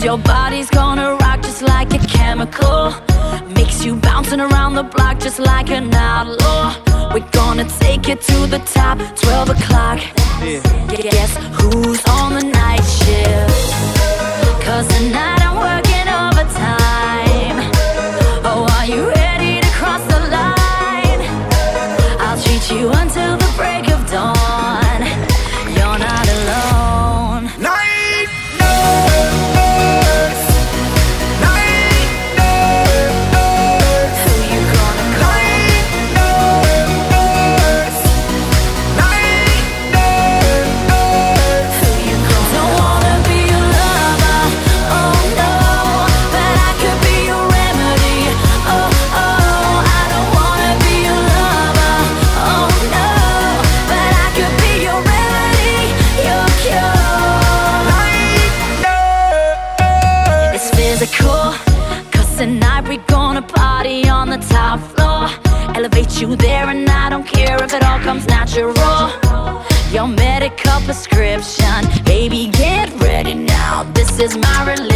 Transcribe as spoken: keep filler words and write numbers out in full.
Your body's gonna rock just like a chemical. Makes you bouncing around the block just like an outlaw. We're gonna take it to the top, twelve o'clock. Yeah. Guess who's on the night shift? Cause tonight I'm working overtime. Oh, are you ready to cross the line? I'll treat you until the break of dawn. You're not alone. Night nurse, night nurse. Who you gonna call? Night nurse, night nurse. Who you gonna Don't wanna be your lover, oh no, but I could be your remedy. Oh, oh, I don't wanna be your lover, oh no, but I could be your remedy, your cure. Night nurse. It's physical, cause tonight we're gonna party on the top floor. Elevate you there and I don't care if it all comes natural. Your medical prescription, baby, get ready now. This is my religion.